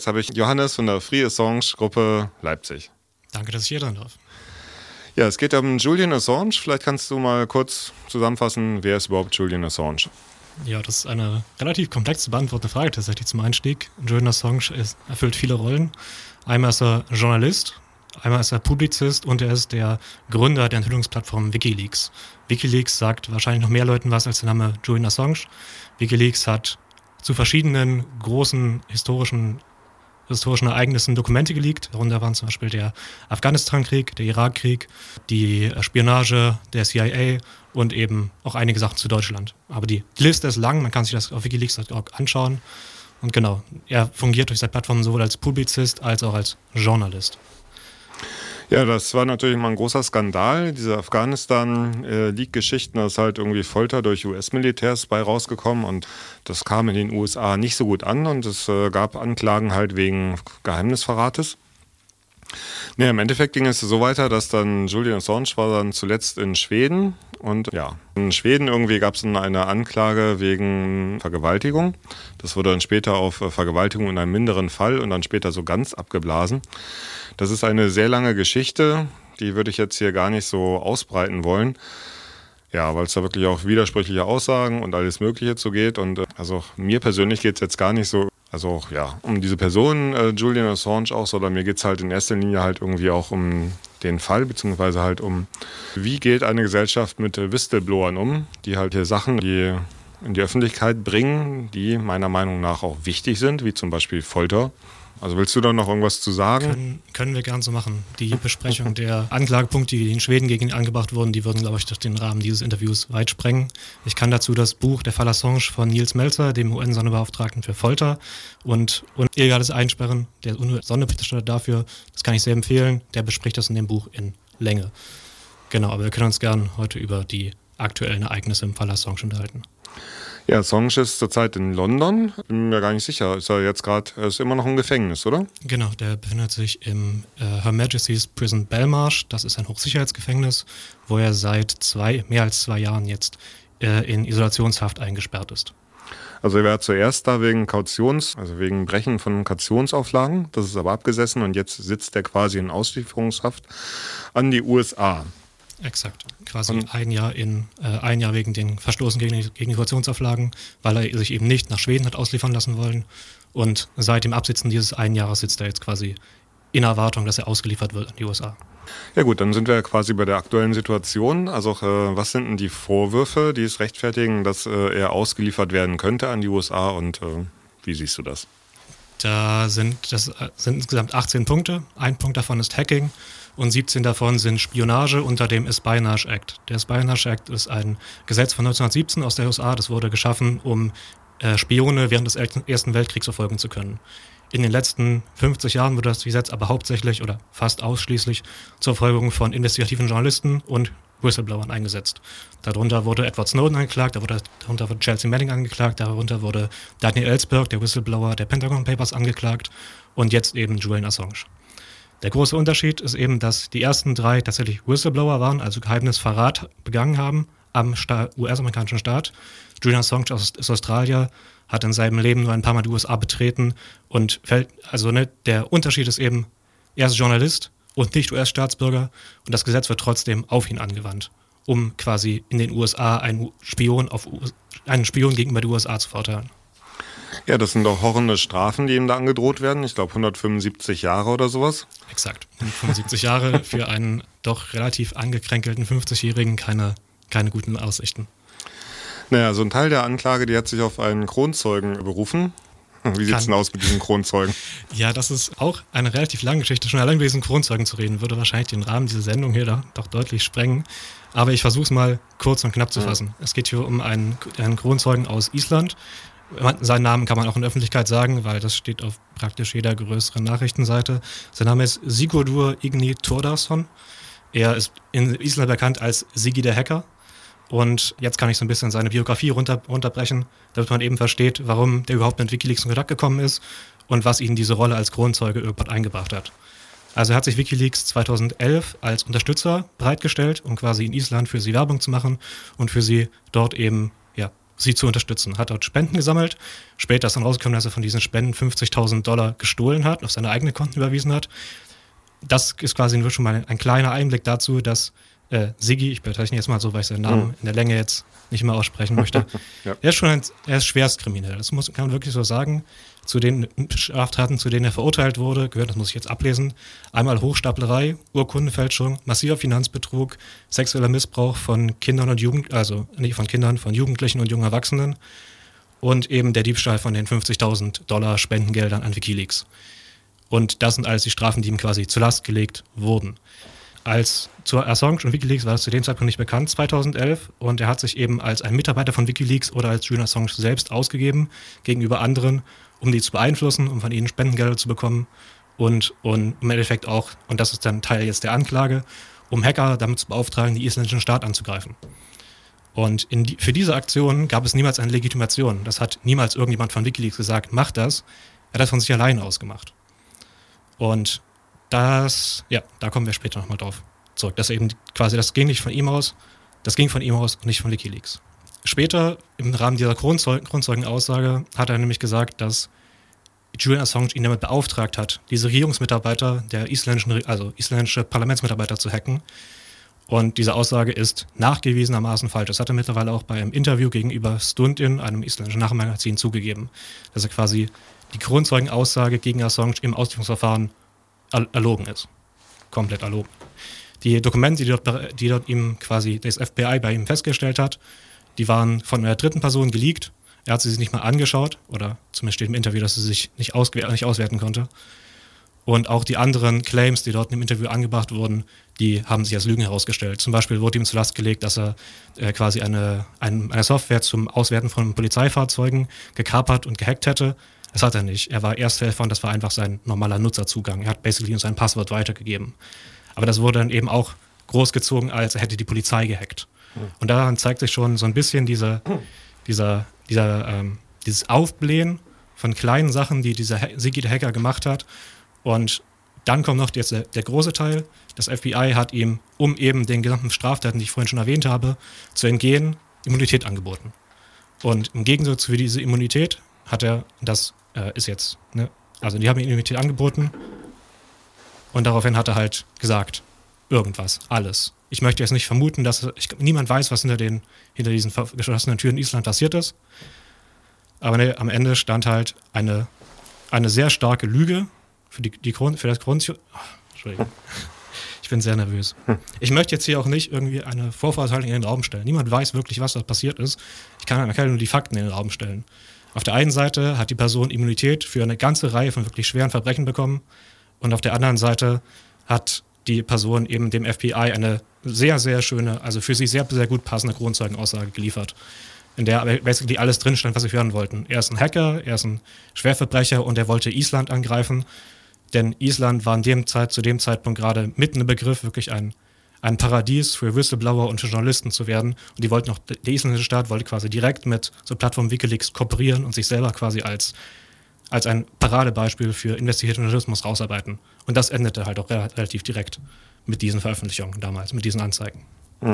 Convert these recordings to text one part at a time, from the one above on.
Jetzt habe ich Johannes von der Free Assange Gruppe Leipzig. Danke, dass ich hier sein darf. Ja, es geht um Julian Assange. Vielleicht kannst du mal kurz zusammenfassen, wer ist überhaupt Julian Assange? Ja, das ist eine relativ komplex zu beantwortende Frage tatsächlich zum Einstieg. Julian Assange erfüllt viele Rollen. Einmal ist er Journalist, einmal ist er Publizist und er ist der Gründer der Enthüllungsplattform WikiLeaks. WikiLeaks sagt wahrscheinlich noch mehr Leuten was als der Name Julian Assange. WikiLeaks hat zu verschiedenen großen historischen Ereignissen Dokumente geleakt. Darunter waren zum Beispiel der Afghanistan-Krieg, der Irak-Krieg, die Spionage der CIA und eben auch einige Sachen zu Deutschland. Aber die Liste ist lang, man kann sich das auf wikileaks.org anschauen. Und genau, er fungiert durch seine Plattform sowohl als Publizist als auch als Journalist. Ja, das war natürlich mal ein großer Skandal. Diese Afghanistan-Leak-Geschichten, da ist halt irgendwie Folter durch US-Militärs bei rausgekommen und das kam in den USA nicht so gut an und es gab Anklagen halt wegen Geheimnisverrates. Ja, im Endeffekt ging es so weiter, dass dann Julian Assange war dann zuletzt in Schweden und ja, in Schweden irgendwie gab es dann eine Anklage wegen Vergewaltigung. Das wurde dann später auf Vergewaltigung in einem minderen Fall und dann später so ganz abgeblasen. Das ist eine sehr lange Geschichte, die würde ich jetzt hier gar nicht so ausbreiten wollen. Ja, weil es da wirklich auch widersprüchliche Aussagen und alles Mögliche zu geht. Und also mir persönlich geht es jetzt gar nicht so, also ja, um diese Person Julian Assange auch, sondern mir geht es halt in erster Linie halt irgendwie auch um den Fall, beziehungsweise halt um, wie geht eine Gesellschaft mit Whistleblowern um, die halt hier Sachen, die in die Öffentlichkeit bringen, die meiner Meinung nach auch wichtig sind, wie zum Beispiel Folter. Also willst du da noch irgendwas zu sagen? Können wir gern so machen. Die Besprechung der Anklagepunkte, die in Schweden gegen ihn angebracht wurden, die würden, glaube ich, durch den Rahmen dieses Interviews weit sprengen. Ich kann dazu das Buch Der Fall Assange von Nils Melzer, dem UN-Sonderbeauftragten für Folter und illegales Einsperren, der UN-Sonderberichterstatter dafür, das kann ich sehr empfehlen. Der bespricht das in dem Buch in Länge. Genau, aber wir können uns gern heute über die aktuellen Ereignisse im Fall Assange unterhalten. Ja, Assange ist zurzeit in London. Bin mir gar nicht sicher. Ist er jetzt gerade, ist immer noch im Gefängnis, oder? Genau, der befindet sich im Her Majesty's Prison Belmarsh. Das ist ein Hochsicherheitsgefängnis, wo er seit mehr als 2 Jahren jetzt in Isolationshaft eingesperrt ist. Also er war zuerst da wegen wegen Brechen von Kautionsauflagen. Das ist aber abgesessen und jetzt sitzt er quasi in Auslieferungshaft an die USA. Exakt. Quasi ein Jahr wegen den Verstoßen gegen die Kautionsauflagen, weil er sich eben nicht nach Schweden hat ausliefern lassen wollen. Und seit dem Absitzen dieses 1 Jahres sitzt er jetzt quasi in Erwartung, dass er ausgeliefert wird an die USA. Ja gut, dann sind wir quasi bei der aktuellen Situation. Also was sind denn die Vorwürfe, die es rechtfertigen, dass er ausgeliefert werden könnte an die USA und wie siehst du das? Das sind insgesamt 18 Punkte. Ein Punkt davon ist Hacking. Und 17 davon sind Spionage unter dem Espionage Act. Der Espionage Act ist ein Gesetz von 1917 aus der USA. Das wurde geschaffen, um Spione während des Ersten Weltkriegs verfolgen zu können. In den letzten 50 Jahren wurde das Gesetz aber hauptsächlich oder fast ausschließlich zur Verfolgung von investigativen Journalisten und Whistleblowern eingesetzt. Darunter wurde Edward Snowden angeklagt, darunter wurde Chelsea Manning angeklagt, darunter wurde Daniel Ellsberg, der Whistleblower der Pentagon Papers, angeklagt und jetzt eben Julian Assange. Der große Unterschied ist eben, dass die ersten 3 tatsächlich Whistleblower waren, also Geheimnisverrat begangen haben am US-amerikanischen Staat. Julian Assange ist Australier, hat in seinem Leben nur ein paar Mal die USA betreten und der Unterschied ist eben, er ist Journalist und nicht US-Staatsbürger und das Gesetz wird trotzdem auf ihn angewandt, um quasi in den USA einen Spion gegenüber den USA zu verurteilen. Ja, das sind doch horrende Strafen, die ihm da angedroht werden. Ich glaube 175 Jahre oder sowas. Exakt. 175 Jahre für einen doch relativ angekränkelten 50-Jährigen, keine guten Aussichten. Naja, so ein Teil der Anklage, die hat sich auf einen Kronzeugen berufen. Wie sieht es denn aus mit diesem Kronzeugen? Ja, das ist auch eine relativ lange Geschichte. Schon allein über diesen Kronzeugen zu reden, würde wahrscheinlich den Rahmen dieser Sendung hier doch deutlich sprengen. Aber ich versuche es mal kurz und knapp zu fassen. Es geht hier um einen Kronzeugen aus Island. Seinen Namen kann man auch in der Öffentlichkeit sagen, weil das steht auf praktisch jeder größeren Nachrichtenseite. Sein Name ist Sigurdur Igni Thórdarson. Er ist in Island bekannt als Siggi der Hacker. Und jetzt kann ich so ein bisschen seine Biografie runterbrechen, damit man eben versteht, warum der überhaupt mit WikiLeaks in Kontakt gekommen ist und was ihn diese Rolle als Kronzeuge irgendwann eingebracht hat. Also er hat sich WikiLeaks 2011 als Unterstützer bereitgestellt, um quasi in Island für sie Werbung zu machen und für sie dort eben sie zu unterstützen. Hat dort Spenden gesammelt. Später ist dann rausgekommen, dass er von diesen Spenden $50.000 gestohlen hat, auf seine eigenen Konten überwiesen hat. Das ist quasi nur schon mal ein kleiner Einblick dazu, dass Siggi, ich bezeichne jetzt mal so, weil ich seinen Namen in der Länge jetzt nicht mehr aussprechen möchte, ja. Er ist schwerstkriminell. Das kann man wirklich so sagen. Zu den Straftaten, zu denen er verurteilt wurde, gehört, das muss ich jetzt ablesen, einmal Hochstaplerei, Urkundenfälschung, massiver Finanzbetrug, sexueller Missbrauch von Kindern und von Jugendlichen und jungen Erwachsenen und eben der Diebstahl von den $50.000 Spendengeldern an WikiLeaks. Und das sind alles die Strafen, die ihm quasi zur Last gelegt wurden. Zur Assange und WikiLeaks war das zu dem Zeitpunkt nicht bekannt, 2011, und er hat sich eben als ein Mitarbeiter von WikiLeaks oder als Julian Assange selbst ausgegeben gegenüber anderen, um die zu beeinflussen, um von ihnen Spendengelder zu bekommen und im Endeffekt auch, und das ist dann Teil jetzt der Anklage, um Hacker damit zu beauftragen, den isländischen Staat anzugreifen. Und für diese Aktion gab es niemals eine Legitimation. Das hat niemals irgendjemand von WikiLeaks gesagt, mach das. Er hat das von sich alleine ausgemacht. Und da kommen wir später nochmal drauf zurück. Das ging nicht von ihm aus, das ging von ihm aus und nicht von WikiLeaks. Später, im Rahmen dieser Kronzeugenaussage, hat er nämlich gesagt, dass Julian Assange ihn damit beauftragt hat, diese Regierungsmitarbeiter der isländische Parlamentsmitarbeiter zu hacken. Und diese Aussage ist nachgewiesenermaßen falsch. Das hat er mittlerweile auch bei einem Interview gegenüber Stundin, einem isländischen Nachrichtenmagazin, zugegeben, dass er quasi die Kronzeugenaussage gegen Assange im Auslieferungsverfahren erlogen ist. Komplett erlogen. Die Dokumente, die dort ihm quasi das FBI bei ihm festgestellt hat, die waren von einer dritten Person geleakt. Er hat sie sich nicht mal angeschaut, oder zumindest steht im Interview, dass er sie sich nicht auswerten konnte. Und auch die anderen Claims, die dort im Interview angebracht wurden, die haben sich als Lügen herausgestellt. Zum Beispiel wurde ihm zur Last gelegt, dass er quasi eine Software zum Auswerten von Polizeifahrzeugen gekapert und gehackt hätte. Das hat er nicht. Er war Ersthelfer und das war einfach sein normaler Nutzerzugang. Er hat basically sein Passwort weitergegeben. Aber das wurde dann eben auch großgezogen, als er hätte die Polizei gehackt. Und daran zeigt sich schon so ein bisschen dieses Aufblähen von kleinen Sachen, die dieser Siggi der Hacker gemacht hat. Und dann kommt noch jetzt der große Teil. Das FBI hat ihm, um eben den gesamten Straftaten, die ich vorhin schon erwähnt habe, zu entgehen, Immunität angeboten. Und im Gegensatz für diese Immunität hat er, die haben ihm Immunität angeboten und daraufhin hat er halt gesagt, irgendwas, alles. Ich möchte jetzt nicht vermuten, niemand weiß, was hinter diesen geschlossenen Türen in Island passiert ist, aber am Ende stand halt eine sehr starke Lüge für das Entschuldigung. Ich bin sehr nervös. Ich möchte jetzt hier auch nicht irgendwie eine Vorverurteilung in den Raum stellen. Niemand weiß wirklich, was da passiert ist. Ich kann nur die Fakten in den Raum stellen. Auf der einen Seite hat die Person Immunität für eine ganze Reihe von wirklich schweren Verbrechen bekommen und auf der anderen Seite hat die Person eben dem FBI eine sehr, sehr schöne, also für sie sehr, sehr gut passende Kronzeugenaussage geliefert, in der basically alles drin stand, was sie hören wollten. Er ist ein Hacker, er ist ein Schwerverbrecher und er wollte Island angreifen, denn Island war zu dem Zeitpunkt gerade mitten im Begriff, wirklich ein Paradies für Whistleblower und Journalisten zu werden. Und der isländische Staat wollte quasi direkt mit so Plattformen WikiLeaks kooperieren und sich selber quasi als ein Paradebeispiel für investigativen Journalismus rausarbeiten. Und das endete halt auch relativ direkt mit diesen Veröffentlichungen damals, mit diesen Anzeigen.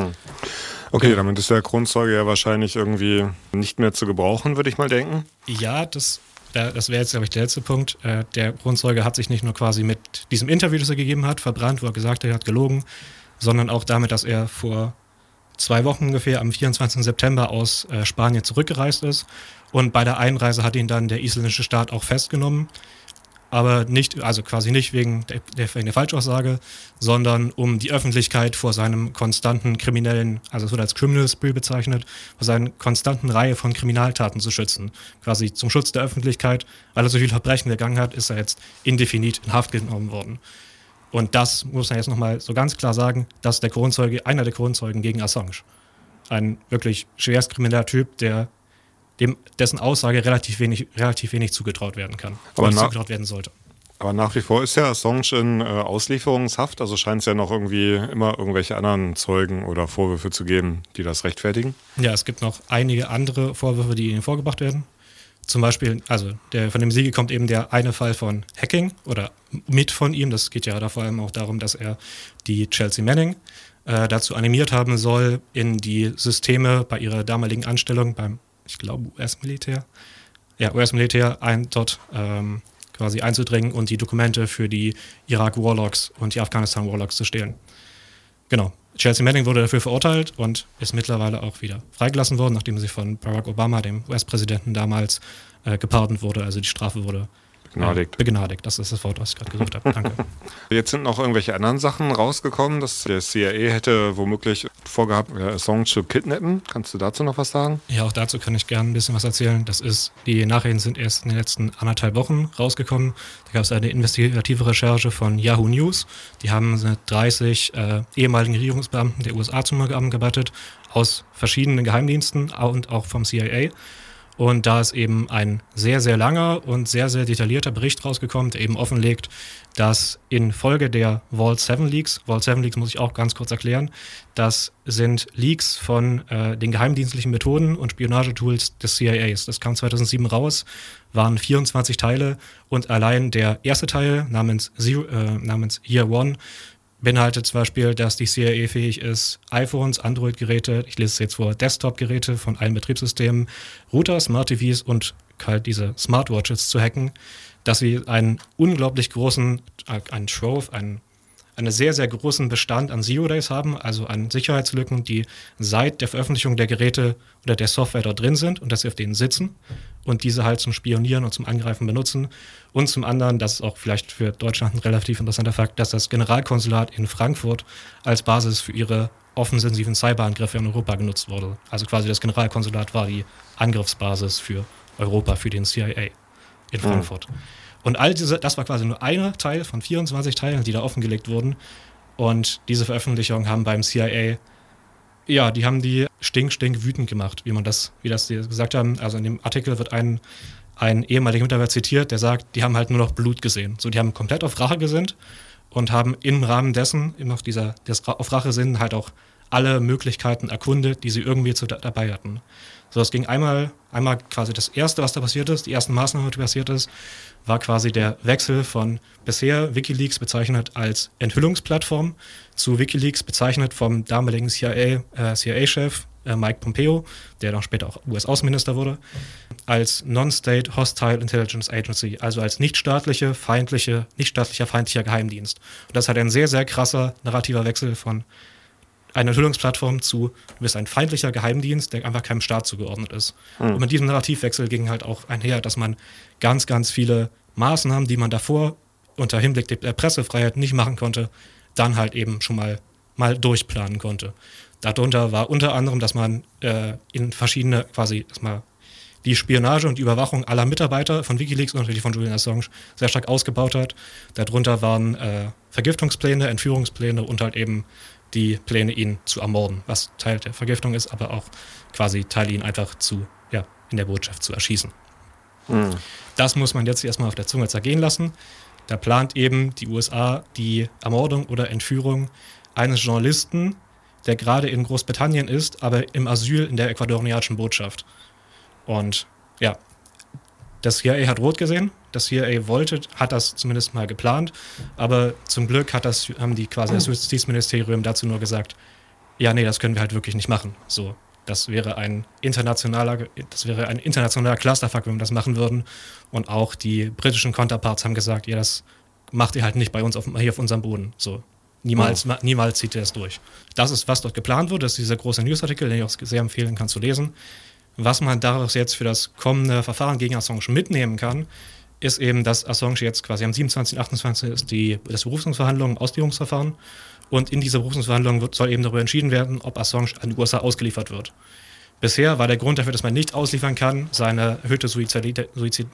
Okay, damit ist der Kronzeuge ja wahrscheinlich irgendwie nicht mehr zu gebrauchen, würde ich mal denken. Ja, das wäre jetzt, glaube ich, der letzte Punkt. Der Kronzeuge hat sich nicht nur quasi mit diesem Interview, das er gegeben hat, verbrannt, wo er gesagt hat, er hat gelogen, sondern auch damit, dass er vor 2 Wochen ungefähr am 24. September aus Spanien zurückgereist ist. Und bei der Einreise hat ihn dann der isländische Staat auch festgenommen. Aber quasi nicht wegen der Falschaussage, sondern um die Öffentlichkeit vor seinem konstanten kriminellen, also es wird als Criminal Spree bezeichnet, vor seiner konstanten Reihe von Kriminaltaten zu schützen. Quasi zum Schutz der Öffentlichkeit, weil er so viele Verbrechen begangen hat, ist er jetzt indefinit in Haft genommen worden. Und das muss man jetzt nochmal so ganz klar sagen, dass einer der Kronzeugen gegen Assange. Ein wirklich schwerst krimineller Typ, dessen Aussage relativ wenig zugetraut werden kann. Zugetraut werden sollte. Aber nach wie vor ist ja Assange in Auslieferungshaft, also scheint es ja noch irgendwie immer irgendwelche anderen Zeugen oder Vorwürfe zu geben, die das rechtfertigen. Ja, es gibt noch einige andere Vorwürfe, die ihnen vorgebracht werden. Zum Beispiel, von dem Siggi kommt eben der eine Fall von Hacking oder mit von ihm. Das geht ja da vor allem auch darum, dass er die Chelsea Manning dazu animiert haben soll, in die Systeme bei ihrer damaligen Anstellung beim ich glaube US-Militär, dort quasi einzudringen und die Dokumente für die Irak-Warlocks und die Afghanistan-Warlocks zu stehlen. Genau. Chelsea Manning wurde dafür verurteilt und ist mittlerweile auch wieder freigelassen worden, nachdem sie von Barack Obama, dem US-Präsidenten damals, gepardont wurde, also die Strafe wurde begnadigt. Das ist das Wort, was ich gerade gesucht habe. Danke. Jetzt sind noch irgendwelche anderen Sachen rausgekommen, dass der CIA hätte womöglich vorgehabt, Assange zu kidnappen. Kannst du dazu noch was sagen? Ja, auch dazu kann ich gerne ein bisschen was erzählen. Die Nachrichten sind erst in den letzten 1,5 Wochen rausgekommen. Da gab es eine investigative Recherche von Yahoo News. Die haben mit 30 ehemaligen Regierungsbeamten der USA zusammengearbeitet, aus verschiedenen Geheimdiensten und auch vom CIA. Und da ist eben ein sehr, sehr langer und sehr, sehr detaillierter Bericht rausgekommen, der eben offenlegt, dass infolge der Vault 7 Leaks muss ich auch ganz kurz erklären, das sind Leaks von den geheimdienstlichen Methoden und Spionagetools des CIAs. Das kam 2007 raus, waren 24 Teile und allein der erste Teil namens Year One beinhaltet zum Beispiel, dass die CIA fähig ist, iPhones, Android-Geräte, ich lese es jetzt vor, Desktop-Geräte von allen Betriebssystemen, Router, Smart-TVs und halt diese Smartwatches zu hacken, dass sie einen unglaublich großen, einen sehr, sehr großen Bestand an Zero-Days haben, also an Sicherheitslücken, die seit der Veröffentlichung der Geräte oder der Software dort drin sind und dass sie auf denen sitzen und diese halt zum Spionieren und zum Angreifen benutzen. Und zum anderen, das ist auch vielleicht für Deutschland ein relativ interessanter Fakt, dass das Generalkonsulat in Frankfurt als Basis für ihre offensiven Cyberangriffe in Europa genutzt wurde. Also quasi das Generalkonsulat war die Angriffsbasis für Europa, für den CIA in Frankfurt. Und das war quasi nur einer Teil von 24 Teilen, die da offengelegt wurden. Und diese Veröffentlichungen haben beim CIA, die haben die stink wütend gemacht, wie das die gesagt haben. Also in dem Artikel wird ein ehemaliger Mitarbeiter zitiert, der sagt, die haben halt nur noch Blut gesehen. So, die haben komplett auf Rache gesinnt und haben im Rahmen dessen, eben auf auf Rache sinnen, halt auch alle Möglichkeiten erkundet, die sie irgendwie dabei hatten. So, es ging einmal quasi das Erste, was da passiert ist, die ersten Maßnahmen, die passiert ist, war quasi der Wechsel von bisher WikiLeaks bezeichnet als Enthüllungsplattform zu WikiLeaks bezeichnet vom damaligen CIA-Chef Mike Pompeo, der dann später auch US-Außenminister wurde, als Non-State Hostile Intelligence Agency, also als nichtstaatlicher feindlicher Geheimdienst. Und das ist halt ein sehr, sehr krasser narrativer Wechsel von einer Enthüllungsplattform zu, du bist ein feindlicher Geheimdienst, der einfach keinem Staat zugeordnet ist. Und mit diesem Narrativwechsel ging halt auch einher, dass man ganz, ganz viele Maßnahmen, die man davor unter Hinblick der Pressefreiheit nicht machen konnte, dann halt eben schon mal durchplanen konnte. Darunter war unter anderem, dass man in verschiedene dass man die Spionage und die Überwachung aller Mitarbeiter von WikiLeaks und natürlich von Julian Assange sehr stark ausgebaut hat. Darunter waren Vergiftungspläne, Entführungspläne und halt eben die Pläne, ihn zu ermorden, was Teil der Vergiftung ist, aber auch quasi Teil, ihn einfach in der Botschaft zu erschießen. Das muss man jetzt erstmal auf der Zunge zergehen lassen. Da plant eben die USA die Ermordung oder Entführung eines Journalisten, der gerade in Großbritannien ist, aber im Asyl in der ecuadorianischen Botschaft. Und ja, das CIA hat rot gesehen. Das CIA hat das zumindest mal geplant, aber zum Glück haben die quasi das Justizministerium dazu nur gesagt, ja, nee, das können wir halt wirklich nicht machen. So, das wäre ein internationaler Clusterfuck, wenn wir das machen würden. Und auch die britischen Counterparts haben gesagt, ja, das macht ihr halt nicht bei uns hier auf unserem Boden. So, niemals zieht ihr das durch. Das ist, was dort geplant wird. Das ist dieser große Newsartikel, den ich auch sehr empfehlen kann zu lesen. Was man daraus jetzt für das kommende Verfahren gegen Assange mitnehmen kann, ist eben, dass Assange jetzt quasi am 27. und 28. ist das Berufungsverhandlung, Auslegungsverfahren. Und in dieser Berufungsverhandlung soll eben darüber entschieden werden, ob Assange an die USA ausgeliefert wird. Bisher war der Grund dafür, dass man nicht ausliefern kann, seine erhöhte Suizidalität,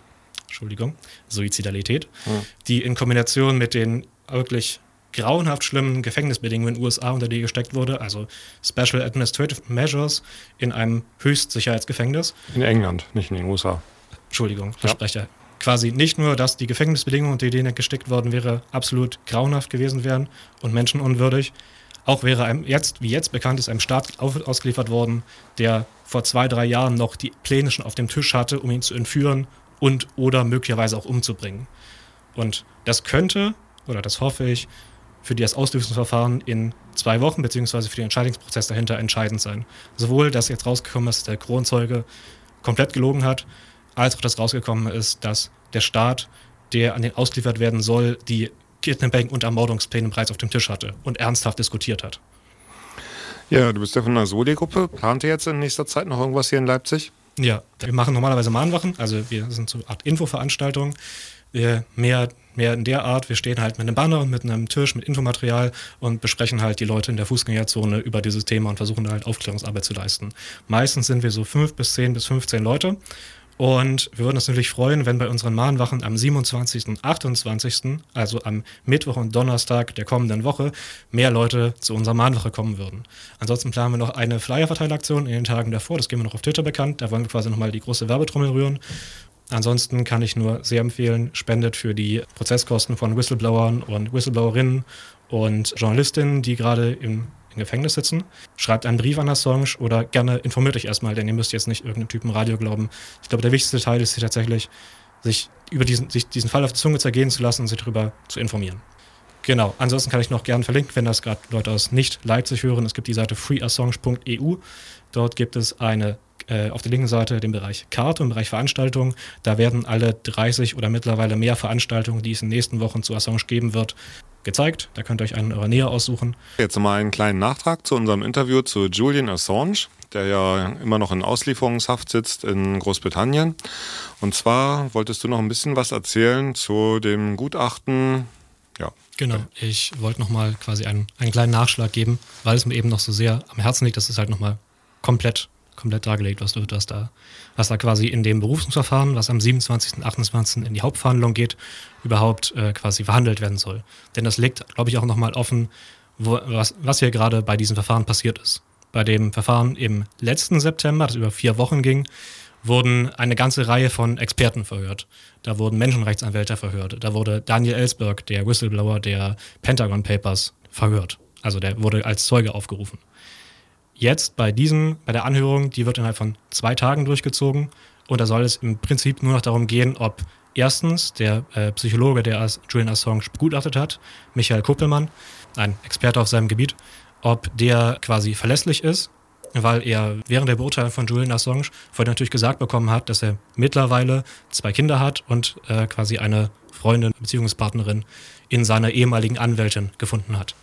die in Kombination mit den wirklich grauenhaft schlimmen Gefängnisbedingungen in den USA unter die gesteckt wurde, also Special Administrative Measures in einem Höchstsicherheitsgefängnis. In England, nicht in den USA. Entschuldigung, Versprecher. Quasi nicht nur, dass die Gefängnisbedingungen, unter denen gesteckt worden wäre, absolut grauenhaft gewesen wären und menschenunwürdig, auch wäre einem wie jetzt bekannt ist, einem Staat ausgeliefert worden, der vor 2-3 Jahren noch die Pläne schon auf dem Tisch hatte, um ihn zu entführen und oder möglicherweise auch umzubringen. Und das könnte, oder das hoffe ich, für das Auslösungsverfahren in 2 Wochen, beziehungsweise für den Entscheidungsprozess dahinter entscheidend sein. Sowohl, dass jetzt rausgekommen ist, der Kronzeuge komplett gelogen hat, als auch das rausgekommen ist, dass der Staat, der an den ausgeliefert werden soll, die Kidnapping- und Ermordungspläne bereits auf dem Tisch hatte und ernsthaft diskutiert hat. Ja, du bist ja von der Soli-Gruppe. Plant ihr jetzt in nächster Zeit noch irgendwas hier in Leipzig? Ja, wir machen normalerweise Mahnwachen, also wir sind so eine Art Infoveranstaltung. Mehr in der Art, wir stehen halt mit einem Banner und mit einem Tisch mit Infomaterial und besprechen halt die Leute in der Fußgängerzone über dieses Thema und versuchen halt Aufklärungsarbeit zu leisten. Meistens sind wir so 5 bis 10 bis 15 Leute. Und wir würden uns natürlich freuen, wenn bei unseren Mahnwachen am 27. und 28., also am Mittwoch und Donnerstag der kommenden Woche, mehr Leute zu unserer Mahnwache kommen würden. Ansonsten planen wir noch eine Flyer-Verteilaktion in den Tagen davor, das geben wir noch auf Twitter bekannt, da wollen wir quasi nochmal die große Werbetrommel rühren. Ansonsten kann ich nur sehr empfehlen, spendet für die Prozesskosten von Whistleblowern und Whistleblowerinnen und Journalistinnen, die gerade im Gefängnis sitzen. Schreibt einen Brief an Assange oder gerne informiert euch erstmal, denn ihr müsst jetzt nicht irgendeinem Typen Radio glauben. Ich glaube, der wichtigste Teil ist hier tatsächlich, sich diesen Fall auf die Zunge zergehen zu lassen und sich darüber zu informieren. Genau, ansonsten kann ich noch gerne verlinken, wenn das gerade Leute aus Nicht-Leipzig hören. Es gibt die Seite freeassange.eu. Dort gibt es auf der linken Seite den Bereich Karte und Bereich Veranstaltungen. Da werden alle 30 oder mittlerweile mehr Veranstaltungen, die es in den nächsten Wochen zu Assange geben wird, gezeigt. Da könnt ihr euch einen in eurer Nähe aussuchen. Jetzt mal einen kleinen Nachtrag zu unserem Interview zu Julian Assange, der ja immer noch in Auslieferungshaft sitzt in Großbritannien. Und zwar wolltest du noch ein bisschen was erzählen zu dem Gutachten. Ja. Genau, ich wollte nochmal quasi einen kleinen Nachschlag geben, weil es mir eben noch so sehr am Herzen liegt, dass es halt nochmal komplett dargelegt, was da quasi in dem Berufungsverfahren, was am 27. und 28. in die Hauptverhandlung geht, überhaupt quasi verhandelt werden soll. Denn das liegt, glaube ich, auch nochmal offen, was hier gerade bei diesem Verfahren passiert ist. Bei dem Verfahren im letzten September, das über 4 Wochen ging, wurden eine ganze Reihe von Experten verhört. Da wurden Menschenrechtsanwälte verhört. Da wurde Daniel Ellsberg, der Whistleblower der Pentagon Papers, verhört. Also der wurde als Zeuge aufgerufen. Jetzt bei der Anhörung, die wird innerhalb von 2 Tagen durchgezogen und da soll es im Prinzip nur noch darum gehen, ob erstens der Psychologe, der Julian Assange begutachtet hat, Michael Kuppelmann, ein Experte auf seinem Gebiet, ob der quasi verlässlich ist, weil er während der Beurteilung von Julian Assange vorher natürlich gesagt bekommen hat, dass er mittlerweile 2 Kinder hat und quasi eine Freundin, Beziehungspartnerin in seiner ehemaligen Anwältin gefunden hat.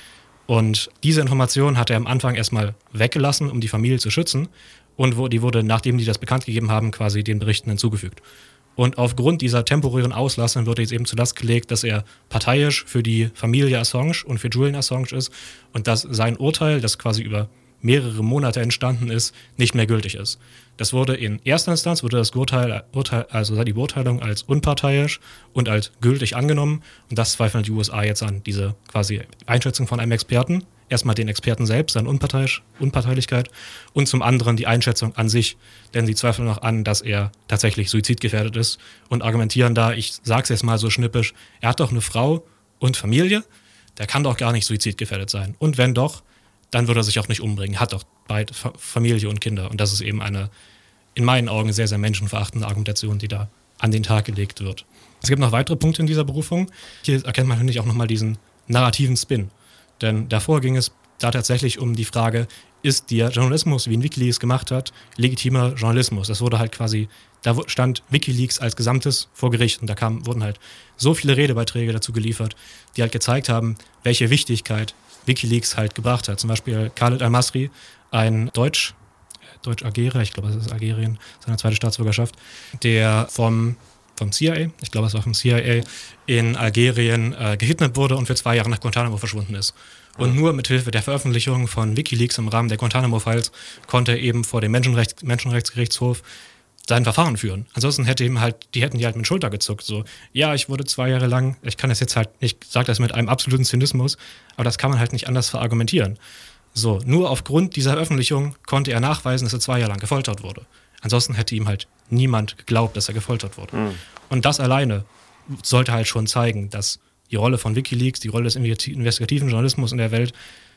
Und diese Information hat er am Anfang erstmal weggelassen, um die Familie zu schützen. Und die wurde, nachdem die das bekannt gegeben haben, quasi den Berichten hinzugefügt. Und aufgrund dieser temporären Auslassung wurde jetzt eben zur Last gelegt, dass er parteiisch für die Familie Assange und für Julian Assange ist und dass sein Urteil, das quasi über mehrere Monate entstanden ist, nicht mehr gültig ist. Das wurde in erster Instanz, das Urteil, also die Beurteilung als unparteiisch und als gültig angenommen. Und das zweifeln die USA jetzt an, diese quasi Einschätzung von einem Experten. Erstmal den Experten selbst, seine Unparteilichkeit und zum anderen die Einschätzung an sich. Denn sie zweifeln auch an, dass er tatsächlich suizidgefährdet ist und argumentieren da, ich sag's jetzt mal so schnippisch, er hat doch eine Frau und Familie, der kann doch gar nicht suizidgefährdet sein. Und wenn doch, dann würde er sich auch nicht umbringen. Hat doch beide Familie und Kinder. Und das ist eben eine, in meinen Augen, sehr, sehr menschenverachtende Argumentation, die da an den Tag gelegt wird. Es gibt noch weitere Punkte in dieser Berufung. Hier erkennt man natürlich auch nochmal diesen narrativen Spin. Denn davor ging es da tatsächlich um die Frage, ist der Journalismus, wie ihn WikiLeaks gemacht hat, legitimer Journalismus? Das wurde halt quasi, da stand WikiLeaks als Gesamtes vor Gericht und da wurden halt so viele Redebeiträge dazu geliefert, die halt gezeigt haben, welche Wichtigkeit WikiLeaks halt gebracht hat. Zum Beispiel Khaled Al-Masri, ein Deutsch-Algerier, ich glaube, das ist Algerien, seine zweite Staatsbürgerschaft, der vom CIA, ich glaube, es war vom CIA, in Algerien gekidnappt wurde und für 2 Jahre nach Guantanamo verschwunden ist. Und nur mit Hilfe der Veröffentlichung von WikiLeaks im Rahmen der Guantanamo-Files konnte er eben vor dem Menschenrechtsgerichtshof sein Verfahren führen. Ansonsten hätten die halt mit der Schulter gezuckt. So, ja, ich wurde 2 Jahre lang, ich kann das jetzt halt nicht, ich sage das mit einem absoluten Zynismus, aber das kann man halt nicht anders verargumentieren. So, nur aufgrund dieser Veröffentlichung konnte er nachweisen, dass er 2 Jahre lang gefoltert wurde. Ansonsten hätte ihm halt niemand geglaubt, dass er gefoltert wurde. Mhm. Und das alleine sollte halt schon zeigen, dass die Rolle von WikiLeaks, die Rolle des investigativen Journalismus in der Welt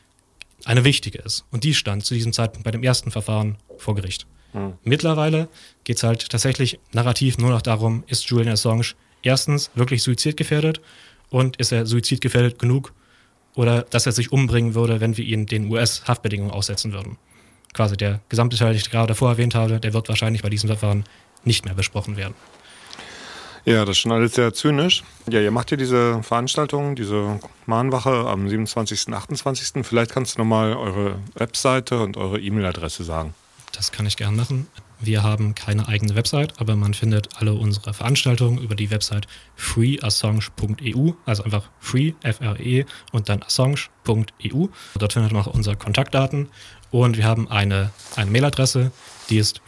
eine wichtige ist. Und die stand zu diesem Zeitpunkt bei dem ersten Verfahren vor Gericht. Mhm. Mittlerweile geht es halt tatsächlich narrativ nur noch darum, ist Julian Assange erstens wirklich suizidgefährdet und ist er suizidgefährdet genug oder dass er sich umbringen würde, wenn wir ihn den US-Haftbedingungen aussetzen würden. quasi der gesamte Teil, den ich gerade davor erwähnt habe, der wird wahrscheinlich bei diesem Verfahren nicht mehr besprochen werden. Ja, das ist schon alles sehr zynisch. Ja, ihr macht hier diese Veranstaltung, diese Mahnwache am 27., 28. Vielleicht kannst du nochmal eure Webseite und eure E-Mail-Adresse sagen. Das kann ich gern machen. Wir haben keine eigene Website, aber man findet alle unsere Veranstaltungen über die Website freeassange.eu, also einfach free, F-R-E und dann assange.eu. Dort findet man auch unsere Kontaktdaten und wir haben eine Mailadresse, die ist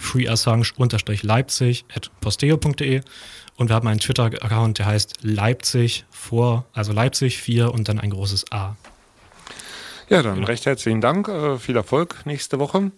freeassange_leipzig@posteo.de und wir haben einen Twitter-Account, der heißt Leipzig also Leipzig 4 und dann ein großes A. Ja, dann recht herzlichen Dank, viel Erfolg nächste Woche.